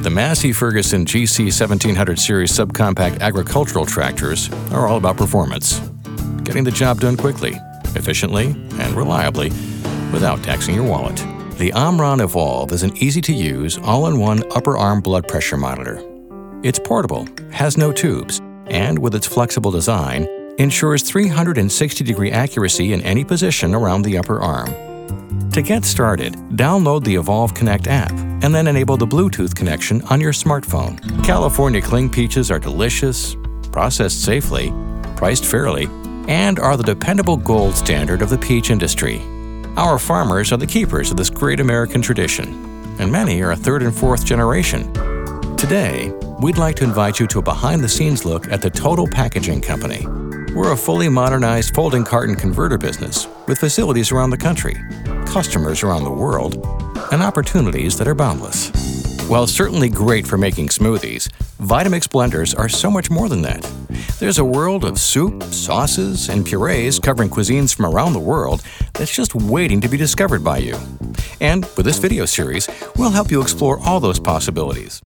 The Massey Ferguson GC 1700 series subcompact agricultural tractors are all about performance. Getting the job done quickly, efficiently, and reliably without taxing your wallet. The Omron Evolve is an easy-to-use, all-in-one upper arm blood pressure monitor. It's portable, has no tubes, and with its flexible design, ensures 360-degree accuracy in any position around the upper arm. To get started, download the Evolve Connect app and then enable the Bluetooth connection on your smartphone. California cling peaches are delicious, processed safely, priced fairly, and are the dependable gold standard of the peach industry. Our farmers are the keepers of this great American tradition, and many are a third and fourth generation. Today, we'd like to invite you to a behind-the-scenes look at the Total Packaging Company. We're a fully modernized folding carton converter business with facilities around the country, customers around the world, and opportunities that are boundless. While certainly great for making smoothies, Vitamix blenders are so much more than that. There's a world of soup, sauces, and purees covering cuisines from around the world that's just waiting to be discovered by you. And with this video series, we'll help you explore all those possibilities.